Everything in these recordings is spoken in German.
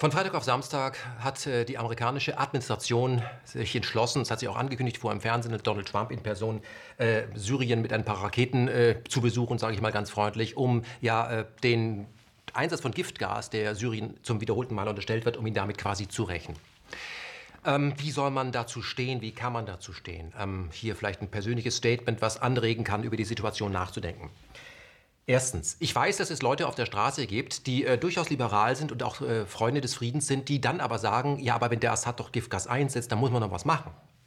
Von Freitag auf Samstag hat die amerikanische Administration sich entschlossen, das hat sie auch angekündigt vor im Fernsehen, Donald Trump in Person, Syrien mit ein paar Raketen zu besuchen, sage ich mal ganz freundlich, um den Einsatz von Giftgas, der Syrien zum wiederholten Mal unterstellt wird, um ihn damit quasi zu rächen. Wie soll man dazu stehen? Wie kann man dazu stehen? Hier vielleicht ein persönliches Statement, was anregen kann, über die Situation nachzudenken. Erstens, ich weiß, dass es Leute auf der Straße gibt, die durchaus liberal sind und auch Freunde des Friedens sind, die dann aber sagen, ja, aber wenn der Assad doch Giftgas einsetzt, dann muss man noch was machen.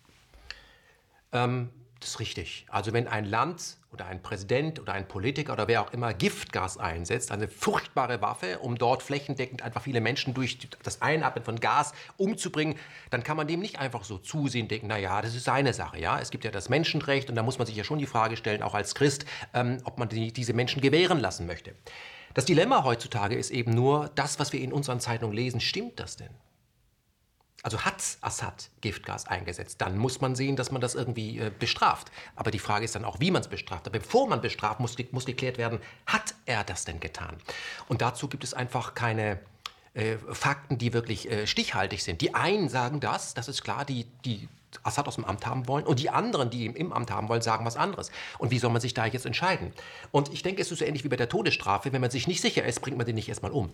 Das ist richtig. Also wenn ein Land oder ein Präsident oder ein Politiker oder wer auch immer Giftgas einsetzt, eine furchtbare Waffe, um dort flächendeckend einfach viele Menschen durch das Einatmen von Gas umzubringen, dann kann man dem nicht einfach so zusehen, denken, naja, das ist seine Sache. Ja? Es gibt ja das Menschenrecht und da muss man sich ja schon die Frage stellen, auch als Christ, ob man diese Menschen gewähren lassen möchte. Das Dilemma heutzutage ist eben nur, das, was wir in unseren Zeitungen lesen, stimmt das denn? Also hat Assad Giftgas eingesetzt, dann muss man sehen, dass man das irgendwie bestraft. Aber die Frage ist dann auch, wie man es bestraft. Aber bevor man bestraft, muss geklärt werden, hat er das denn getan? Und dazu gibt es einfach keine Fakten, die wirklich stichhaltig sind. Die einen sagen das ist klar, die Assad aus dem Amt haben wollen. Und die anderen, die ihn im Amt haben wollen, sagen was anderes. Und wie soll man sich da jetzt entscheiden? Und ich denke, es ist so ähnlich wie bei der Todesstrafe. Wenn man sich nicht sicher ist, bringt man den nicht erstmal um.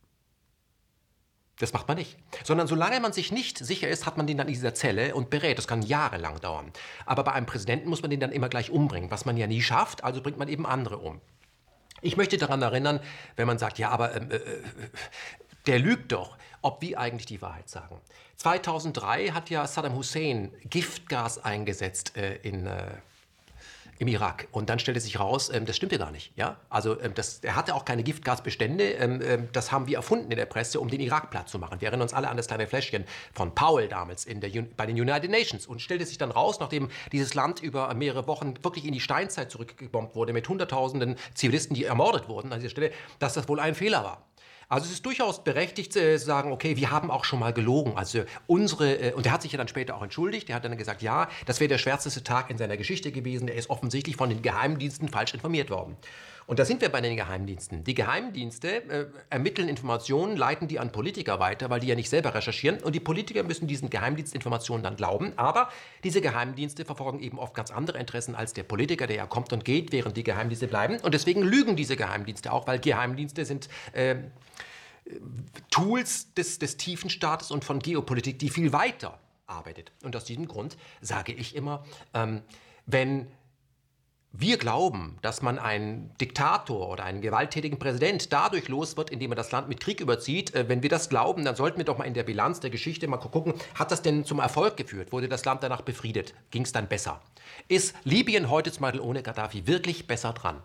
Das macht man nicht. Sondern solange man sich nicht sicher ist, hat man den dann in dieser Zelle und berät. Das kann jahrelang dauern. Aber bei einem Präsidenten muss man den dann immer gleich umbringen, was man ja nie schafft, also bringt man eben andere um. Ich möchte daran erinnern, wenn man sagt, ja, aber der lügt doch, ob wir eigentlich die Wahrheit sagen. 2003 hat ja Saddam Hussein Giftgas eingesetzt im Irak. Und dann stellte sich raus, das stimmte gar nicht. Ja? Also er hatte auch keine Giftgasbestände. Das haben wir erfunden in der Presse, um den Irak platt zu machen. Wir erinnern uns alle an das kleine Fläschchen von Powell damals bei den United Nations. Und stellte sich dann raus, nachdem dieses Land über mehrere Wochen wirklich in die Steinzeit zurückgebombt wurde, mit Hunderttausenden Zivilisten, die ermordet wurden an dieser Stelle, dass das wohl ein Fehler war. Also es ist durchaus berechtigt zu sagen, okay, wir haben auch schon mal gelogen. Also und er hat sich ja dann später auch entschuldigt. Er hat dann gesagt, ja, das wäre der schwärzeste Tag in seiner Geschichte gewesen. Er ist offensichtlich von den Geheimdiensten falsch informiert worden. Und da sind wir bei den Geheimdiensten. Die Geheimdienste ermitteln Informationen, leiten die an Politiker weiter, weil die ja nicht selber recherchieren. Und die Politiker müssen diesen Geheimdienstinformationen dann glauben. Aber diese Geheimdienste verfolgen eben oft ganz andere Interessen als der Politiker, der ja kommt und geht, während die Geheimdienste bleiben. Und deswegen lügen diese Geheimdienste auch, weil Geheimdienste sind Tools des tiefen Staates und von Geopolitik, die viel weiter arbeitet. Und aus diesem Grund sage ich immer, wenn wir glauben, dass man einen Diktator oder einen gewalttätigen Präsident dadurch los wird, indem er das Land mit Krieg überzieht, wenn wir das glauben, dann sollten wir doch mal in der Bilanz der Geschichte mal gucken, hat das denn zum Erfolg geführt? Wurde das Land danach befriedet? Ging es dann besser? Ist Libyen heute zum Beispiel ohne Gaddafi wirklich besser dran?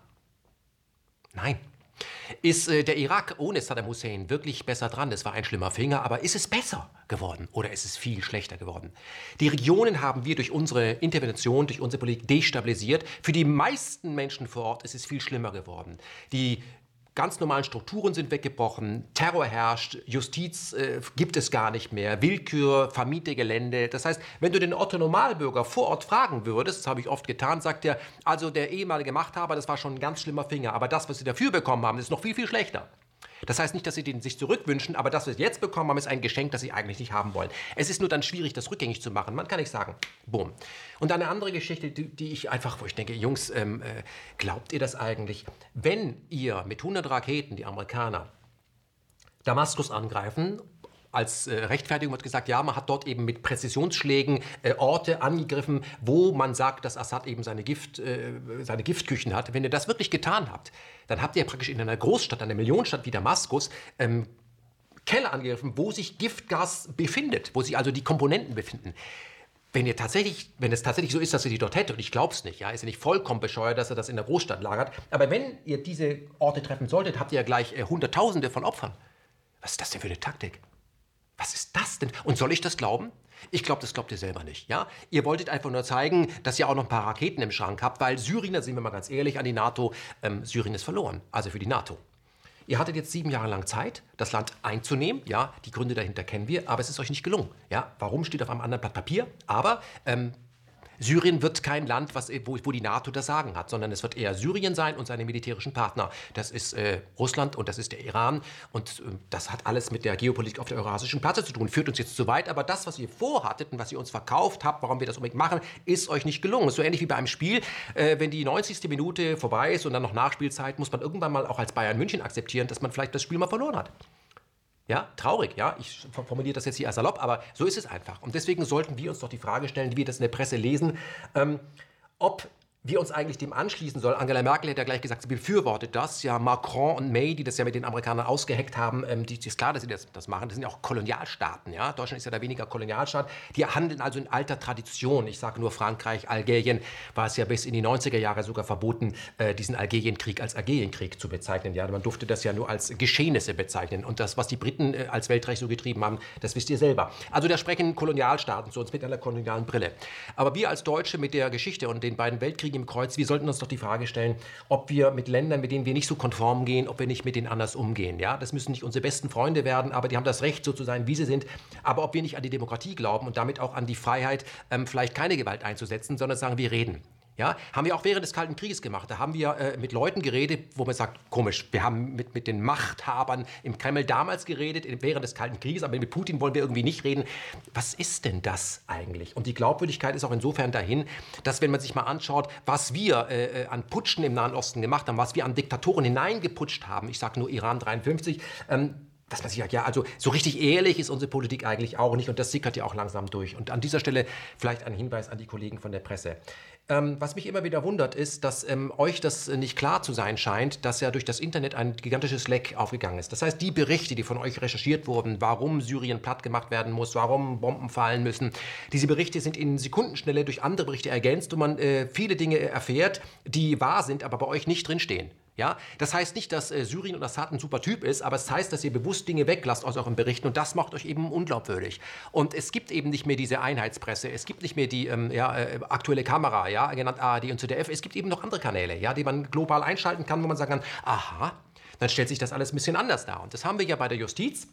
Nein. Ist der Irak ohne Saddam Hussein wirklich besser dran? Das war ein schlimmer Finger, aber ist es besser geworden oder ist es viel schlechter geworden? Die Regionen haben wir durch unsere Intervention, durch unsere Politik destabilisiert. Für die meisten Menschen vor Ort ist es viel schlimmer geworden. Die ganz normalen Strukturen sind weggebrochen, Terror herrscht, Justiz gibt es gar nicht mehr, Willkür, vermiete Gelände. Das heißt, wenn du den Otto-Normalbürger vor Ort fragen würdest, das habe ich oft getan, sagt er, also der ehemalige Machthaber, das war schon ein ganz schlimmer Finger, aber das, was sie dafür bekommen haben, ist noch viel, viel schlechter. Das heißt nicht, dass sie den sich zurückwünschen, aber das, was sie jetzt bekommen haben, ist ein Geschenk, das sie eigentlich nicht haben wollen. Es ist nur dann schwierig, das rückgängig zu machen. Man kann nicht sagen, boom. Und eine andere Geschichte, wo ich denke, Jungs, glaubt ihr das eigentlich? Wenn ihr mit 100 Raketen, die Amerikaner, Damaskus angreifen, als Rechtfertigung wird gesagt, ja, man hat dort eben mit Präzisionsschlägen Orte angegriffen, wo man sagt, dass Assad eben seine Giftküchen hat. Wenn ihr das wirklich getan habt, dann habt ihr praktisch in einer Großstadt, einer Millionenstadt wie Damaskus, Keller angegriffen, wo sich Giftgas befindet, wo sich also die Komponenten befinden. Wenn es tatsächlich so ist, dass ihr die dort hättet, und ich glaube es nicht, ja, ist ja nicht vollkommen bescheuert, dass er das in der Großstadt lagert, aber wenn ihr diese Orte treffen solltet, habt ihr ja gleich Hunderttausende von Opfern. Was ist das denn für eine Taktik? Was ist das denn? Und soll ich das glauben? Ich glaube, das glaubt ihr selber nicht. Ja? Ihr wolltet einfach nur zeigen, dass ihr auch noch ein paar Raketen im Schrank habt, weil Syrien, da sind wir mal ganz ehrlich, an die NATO, Syrien ist verloren, also für die NATO. Ihr hattet jetzt 7 Jahre lang Zeit, das Land einzunehmen. Ja, die Gründe dahinter kennen wir, aber es ist euch nicht gelungen. Ja? Warum steht auf einem anderen Blatt Papier? Aber Syrien wird kein Land, wo die NATO das Sagen hat, sondern es wird eher Syrien sein und seine militärischen Partner. Das ist Russland und das ist der Iran. Und das hat alles mit der Geopolitik auf der eurasischen Platte zu tun. Führt uns jetzt zu weit, aber das, was ihr vorhattet und was ihr uns verkauft habt, warum wir das unbedingt machen, ist euch nicht gelungen. So ähnlich wie bei einem Spiel, wenn die 90. Minute vorbei ist und dann noch Nachspielzeit, muss man irgendwann mal auch als Bayern München akzeptieren, dass man vielleicht das Spiel mal verloren hat. Ja, traurig, ja. Ich formuliere das jetzt hier als salopp, aber so ist es einfach. Und deswegen sollten wir uns doch die Frage stellen, wie wir das in der Presse lesen, ob wir uns eigentlich dem anschließen sollen. Angela Merkel hat ja gleich gesagt, sie befürwortet das. Ja, Macron und May, die das ja mit den Amerikanern ausgeheckt haben, ist klar, dass sie das machen. Das sind ja auch Kolonialstaaten. Ja? Deutschland ist ja da weniger Kolonialstaat. Die handeln also in alter Tradition. Ich sage nur Frankreich, Algerien, war es ja bis in die 90er Jahre sogar verboten, diesen Algerienkrieg als Algerienkrieg zu bezeichnen. Ja? Man durfte das ja nur als Geschehnisse bezeichnen. Und das, was die Briten als Weltreich so getrieben haben, das wisst ihr selber. Also da sprechen Kolonialstaaten zu uns mit einer kolonialen Brille. Aber wir als Deutsche mit der Geschichte und den beiden Weltkriegen im Kreuz, wir sollten uns doch die Frage stellen, ob wir mit Ländern, mit denen wir nicht so konform gehen, ob wir nicht mit denen anders umgehen. Ja? Das müssen nicht unsere besten Freunde werden, aber die haben das Recht, so zu sein, wie sie sind. Aber ob wir nicht an die Demokratie glauben und damit auch an die Freiheit, vielleicht keine Gewalt einzusetzen, sondern sagen, wir reden. Ja, haben wir auch während des Kalten Krieges gemacht. Da haben wir mit Leuten geredet, wo man sagt, komisch, wir haben mit den Machthabern im Kreml damals geredet, während des Kalten Krieges, aber mit Putin wollen wir irgendwie nicht reden. Was ist denn das eigentlich? Und die Glaubwürdigkeit ist auch insofern dahin, dass wenn man sich mal anschaut, was wir an Putschen im Nahen Osten gemacht haben, was wir an Diktatoren hineingeputscht haben, ich sage nur Iran 53, dass man sich sagt, ja, also so richtig ehrlich ist unsere Politik eigentlich auch nicht und das sickert ja auch langsam durch. Und an dieser Stelle vielleicht ein Hinweis an die Kollegen von der Presse. Was mich immer wieder wundert, ist, dass euch das nicht klar zu sein scheint, dass ja durch das Internet ein gigantisches Leck aufgegangen ist. Das heißt, die Berichte, die von euch recherchiert wurden, warum Syrien platt gemacht werden muss, warum Bomben fallen müssen, diese Berichte sind in Sekundenschnelle durch andere Berichte ergänzt und man viele Dinge erfährt, die wahr sind, aber bei euch nicht drinstehen. Ja, das heißt nicht, dass Syrien und Assad ein super Typ ist, aber es heißt, dass ihr bewusst Dinge weglasst aus euren Berichten und das macht euch eben unglaubwürdig. Und es gibt eben nicht mehr diese Einheitspresse, es gibt nicht mehr die aktuelle Kamera, ja, genannt ARD und ZDF, es gibt eben noch andere Kanäle, ja, die man global einschalten kann, wo man sagen kann, aha, dann stellt sich das alles ein bisschen anders dar. Und das haben wir ja bei der Justiz.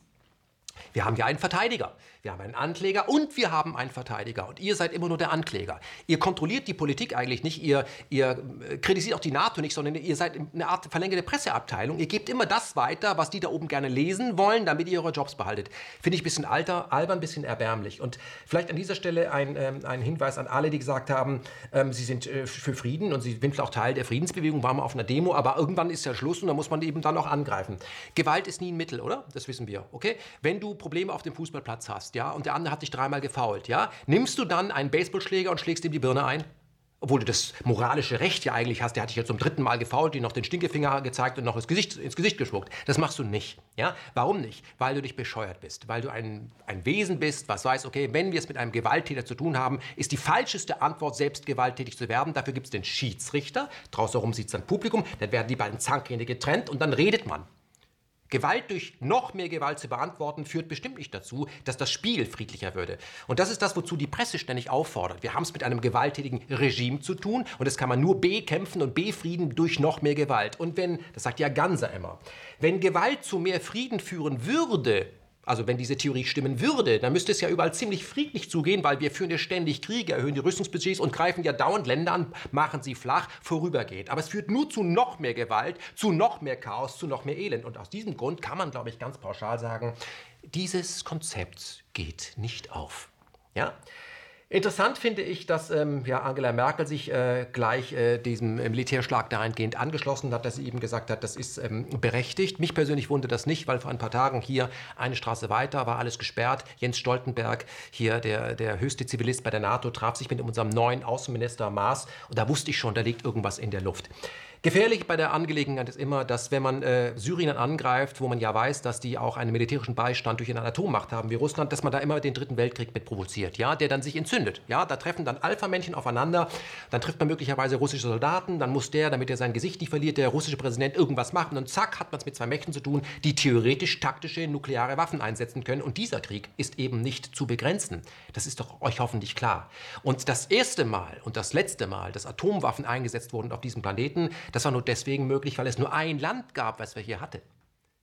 Wir haben ja einen Verteidiger, wir haben einen Ankläger und wir haben einen Verteidiger. Und ihr seid immer nur der Ankläger. Ihr kontrolliert die Politik eigentlich nicht, ihr kritisiert auch die NATO nicht, sondern ihr seid eine Art verlängerte Presseabteilung. Ihr gebt immer das weiter, was die da oben gerne lesen wollen, damit ihr eure Jobs behaltet. Finde ich ein bisschen albern, ein bisschen erbärmlich. Und vielleicht an dieser Stelle ein Hinweis an alle, die gesagt haben, sie sind für Frieden und sie sind auch Teil der Friedensbewegung, waren mal auf einer Demo, aber irgendwann ist ja Schluss und da muss man eben dann auch angreifen. Gewalt ist nie ein Mittel, oder? Das wissen wir, okay? Wenn du Probleme auf dem Fußballplatz hast, ja, und der andere hat dich dreimal gefoult, ja, nimmst du dann einen Baseballschläger und schlägst ihm die Birne ein? Obwohl du das moralische Recht ja eigentlich hast, der hat dich jetzt zum 3. Mal gefoult, dir noch den Stinkefinger gezeigt und noch ins Gesicht gespuckt. Das machst du nicht. Ja? Warum nicht? Weil du dich bescheuert bist, weil du ein Wesen bist, was weiß, okay, wenn wir es mit einem Gewalttäter zu tun haben, ist die falscheste Antwort, selbst gewalttätig zu werden. Dafür gibt es den Schiedsrichter, draußen herum sieht es dann Publikum, dann werden die beiden Zahnräder getrennt und dann redet man. Gewalt durch noch mehr Gewalt zu beantworten, führt bestimmt nicht dazu, dass das Spiel friedlicher würde. Und das ist das, wozu die Presse ständig auffordert. Wir haben es mit einem gewalttätigen Regime zu tun und das kann man nur bekämpfen und befrieden durch noch mehr Gewalt. Und wenn, das sagt ja Ganser immer, wenn Gewalt zu mehr Frieden führen würde, also wenn diese Theorie stimmen würde, dann müsste es ja überall ziemlich friedlich zugehen, weil wir führen ja ständig Kriege, erhöhen die Rüstungsbudgets und greifen ja dauernd Länder an, machen sie flach, vorübergehend. Aber es führt nur zu noch mehr Gewalt, zu noch mehr Chaos, zu noch mehr Elend. Und aus diesem Grund kann man, glaube ich, ganz pauschal sagen, dieses Konzept geht nicht auf. Ja? Interessant finde ich, dass Angela Merkel sich gleich diesem Militärschlag dahingehend angeschlossen hat, dass sie eben gesagt hat, das ist berechtigt. Mich persönlich wundert das nicht, weil vor ein paar Tagen hier eine Straße weiter war alles gesperrt. Jens Stoltenberg, hier der höchste Zivilist bei der NATO, traf sich mit unserem neuen Außenminister Maas und da wusste ich schon, da liegt irgendwas in der Luft. Gefährlich bei der Angelegenheit ist immer, dass wenn man Syrien angreift, wo man ja weiß, dass die auch einen militärischen Beistand durch eine Atommacht haben wie Russland, dass man da immer den 3. Weltkrieg mit provoziert, ja, der dann sich entzündet. Ja, da treffen dann Alpha-Männchen aufeinander, dann trifft man möglicherweise russische Soldaten, dann muss damit er sein Gesicht nicht verliert, der russische Präsident irgendwas machen und zack, hat man es mit zwei Mächten zu tun, die theoretisch taktische nukleare Waffen einsetzen können. Und dieser Krieg ist eben nicht zu begrenzen. Das ist doch euch hoffentlich klar. Und das erste Mal und das letzte Mal, dass Atomwaffen eingesetzt wurden auf diesem Planeten, das war nur deswegen möglich, weil es nur ein Land gab, was wir hier hatten.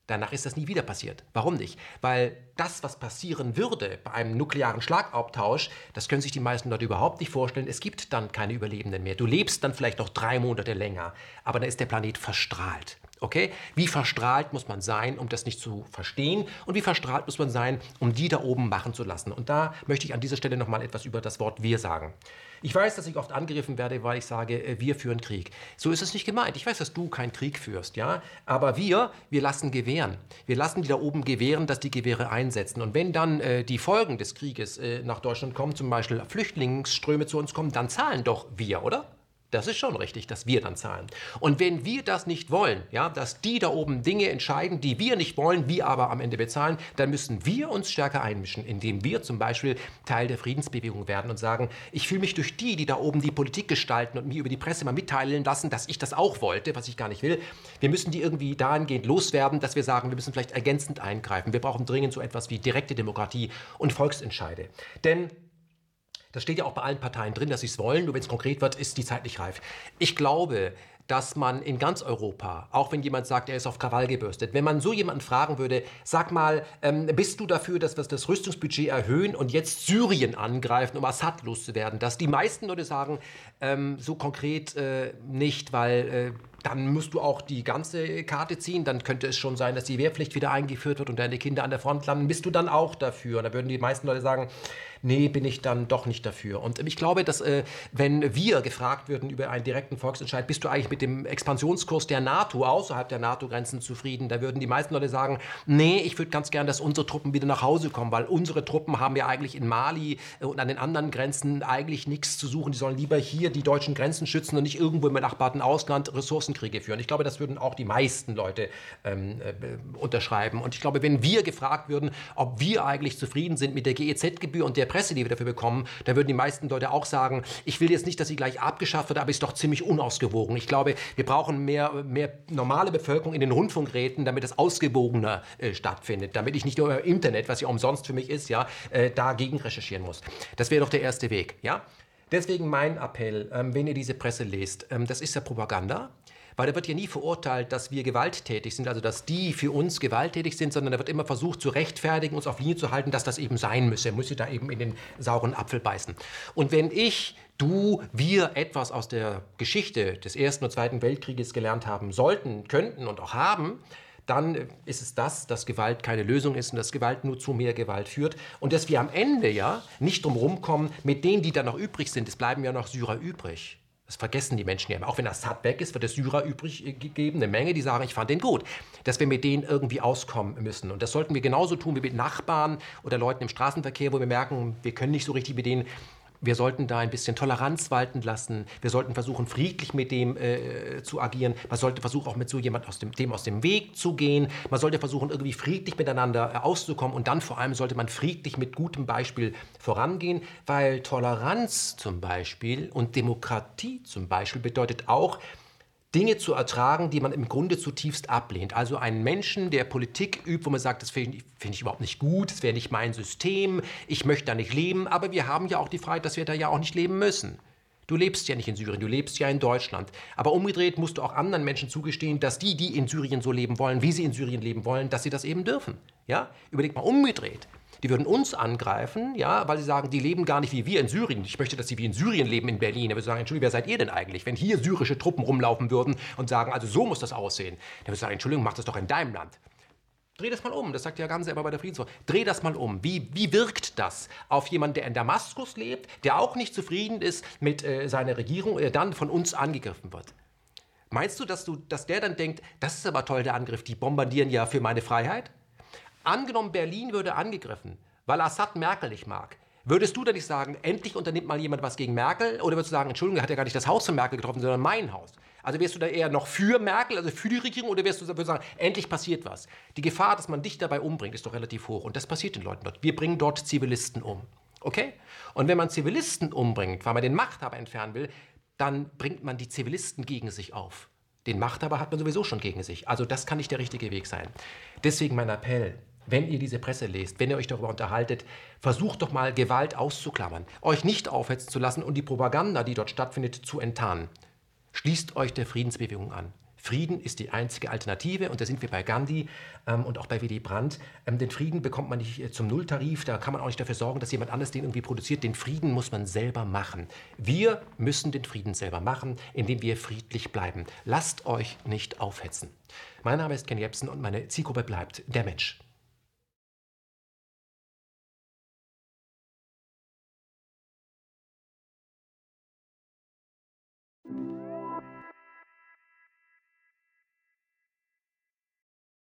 Danach ist das nie wieder passiert. Warum nicht? Weil das, was passieren würde bei einem nuklearen Schlagabtausch, das können sich die meisten Leute überhaupt nicht vorstellen. Es gibt dann keine Überlebenden mehr. Du lebst dann vielleicht noch 3 Monate länger, aber dann ist der Planet verstrahlt. Okay? Wie verstrahlt muss man sein, um das nicht zu verstehen? Und wie verstrahlt muss man sein, um die da oben machen zu lassen? Und da möchte ich an dieser Stelle nochmal etwas über das Wort wir sagen. Ich weiß, dass ich oft angegriffen werde, weil ich sage, wir führen Krieg. So ist es nicht gemeint. Ich weiß, dass du keinen Krieg führst, ja? Aber wir lassen gewähren. Wir lassen die da oben gewähren, dass die Gewehre einsetzen. Und wenn dann die Folgen des Krieges nach Deutschland kommen, zum Beispiel Flüchtlingsströme zu uns kommen, dann zahlen doch wir, oder? Das ist schon richtig, dass wir dann zahlen. Und wenn wir das nicht wollen, ja, dass die da oben Dinge entscheiden, die wir nicht wollen, wir aber am Ende bezahlen, dann müssen wir uns stärker einmischen, indem wir zum Beispiel Teil der Friedensbewegung werden und sagen, ich fühle mich durch die da oben die Politik gestalten und mir über die Presse mal mitteilen lassen, dass ich das auch wollte, was ich gar nicht will. Wir müssen die irgendwie dahingehend loswerden, dass wir sagen, wir müssen vielleicht ergänzend eingreifen. Wir brauchen dringend so etwas wie direkte Demokratie und Volksentscheide. Denn das steht ja auch bei allen Parteien drin, dass sie es wollen, nur wenn es konkret wird, ist die Zeit nicht reif. Ich glaube, dass man in ganz Europa, auch wenn jemand sagt, er ist auf Krawall gebürstet, wenn man so jemanden fragen würde, sag mal, bist du dafür, dass wir das Rüstungsbudget erhöhen und jetzt Syrien angreifen, um Assad loszuwerden, dass die meisten Leute sagen, so konkret nicht, weil dann musst du auch die ganze Karte ziehen, dann könnte es schon sein, dass die Wehrpflicht wieder eingeführt wird und deine Kinder an der Front landen, bist du dann auch dafür? Und da würden die meisten Leute sagen, nee, bin ich dann doch nicht dafür. Und ich glaube, dass wenn wir gefragt würden über einen direkten Volksentscheid, bist du eigentlich mit dem Expansionskurs der NATO außerhalb der NATO-Grenzen zufrieden, da würden die meisten Leute sagen, nee, ich würde ganz gern, dass unsere Truppen wieder nach Hause kommen, weil unsere Truppen haben ja eigentlich in Mali und an den anderen Grenzen eigentlich nichts zu suchen. Die sollen lieber hier die deutschen Grenzen schützen und nicht irgendwo im benachbarten Ausland Ressourcenkriege führen. Ich glaube, das würden auch die meisten Leute unterschreiben. Und ich glaube, wenn wir gefragt würden, ob wir eigentlich zufrieden sind mit der GEZ-Gebühr und der Presse, die wir dafür bekommen, da würden die meisten Leute auch sagen, ich will jetzt nicht, dass sie gleich abgeschafft wird, aber ist doch ziemlich unausgewogen. Ich glaube, wir brauchen mehr normale Bevölkerung in den Rundfunkräten, damit es ausgewogener stattfindet, damit ich nicht nur im Internet, was ja umsonst für mich ist, ja, dagegen recherchieren muss. Das wäre doch der erste Weg, ja? Deswegen mein Appell, wenn ihr diese Presse lest, das ist ja Propaganda. Weil da wird ja nie verurteilt, dass wir gewalttätig sind, also dass die für uns gewalttätig sind, sondern da wird immer versucht zu rechtfertigen, uns auf Linie zu halten, dass das eben sein müsse. Müsse da eben in den sauren Apfel beißen. Und wenn wir etwas aus der Geschichte des Ersten und Zweiten Weltkrieges gelernt haben sollten, könnten und auch haben, dann ist es das, dass Gewalt keine Lösung ist und dass Gewalt nur zu mehr Gewalt führt. Und dass wir am Ende ja nicht drum rumkommen, mit denen, die dann noch übrig sind, es bleiben ja noch Syrer übrig. Das vergessen die Menschen ja immer. Auch wenn Assad weg ist, wird es Syrer übrig geben, eine Menge, die sagen, ich fand den gut. Dass wir mit denen irgendwie auskommen müssen. Und das sollten wir genauso tun wie mit Nachbarn oder Leuten im Straßenverkehr, wo wir merken, wir können nicht so richtig mit denen. Wir sollten da ein bisschen Toleranz walten lassen. Wir sollten versuchen, friedlich mit dem zu agieren. Man sollte versuchen, auch mit so jemand aus dem Weg zu gehen. Man sollte versuchen, irgendwie friedlich miteinander auszukommen. Und dann vor allem sollte man friedlich mit gutem Beispiel vorangehen, weil Toleranz zum Beispiel und Demokratie zum Beispiel bedeutet auch, Dinge zu ertragen, die man im Grunde zutiefst ablehnt. Also einen Menschen, der Politik übt, wo man sagt, das finde ich überhaupt nicht gut, das wäre nicht mein System, ich möchte da nicht leben, aber wir haben ja auch die Freiheit, dass wir da ja auch nicht leben müssen. Du lebst ja nicht in Syrien, du lebst ja in Deutschland. Aber umgedreht musst du auch anderen Menschen zugestehen, dass die in Syrien so leben wollen, wie sie in Syrien leben wollen, dass sie das eben dürfen. Ja? Überleg mal umgedreht. Die würden uns angreifen, ja, weil sie sagen, die leben gar nicht wie wir in Syrien. Ich möchte, dass sie wie in Syrien leben, in Berlin. Da würde ich sagen, Entschuldigung, wer seid ihr denn eigentlich? Wenn hier syrische Truppen rumlaufen würden und sagen, also so muss das aussehen, dann würde ich sagen, Entschuldigung, mach das doch in deinem Land. Dreh das mal um, das sagt ja Gamse immer bei der Friedenswoche. Dreh das mal um. Wie wirkt das auf jemanden, der in Damaskus lebt, der auch nicht zufrieden ist mit seiner Regierung, der dann von uns angegriffen wird? Meinst du, dass der dann denkt, das ist aber toll, der Angriff, die bombardieren ja für meine Freiheit? Angenommen, Berlin würde angegriffen, weil Assad Merkel nicht mag. Würdest du dann nicht sagen, endlich unternimmt mal jemand was gegen Merkel? Oder würdest du sagen, Entschuldigung, er hat ja gar nicht das Haus von Merkel getroffen, sondern mein Haus? Also wärst du da eher noch für Merkel, also für die Regierung, oder würdest du sagen, endlich passiert was? Die Gefahr, dass man dich dabei umbringt, ist doch relativ hoch. Und das passiert den Leuten dort. Wir bringen dort Zivilisten um. Okay? Und wenn man Zivilisten umbringt, weil man den Machthaber entfernen will, dann bringt man die Zivilisten gegen sich auf. Den Machthaber hat man sowieso schon gegen sich. Also das kann nicht der richtige Weg sein. Deswegen mein Appell. Wenn ihr diese Presse lest, wenn ihr euch darüber unterhaltet, versucht doch mal Gewalt auszuklammern, euch nicht aufhetzen zu lassen und die Propaganda, die dort stattfindet, zu enttarnen. Schließt euch der Friedensbewegung an. Frieden ist die einzige Alternative und da sind wir bei Gandhi und auch bei Willy Brandt. Den Frieden bekommt man nicht zum Nulltarif, da kann man auch nicht dafür sorgen, dass jemand anderes den irgendwie produziert. Den Frieden muss man selber machen. Wir müssen den Frieden selber machen, indem wir friedlich bleiben. Lasst euch nicht aufhetzen. Mein Name ist Ken Jebsen und meine Zielgruppe bleibt der Mensch.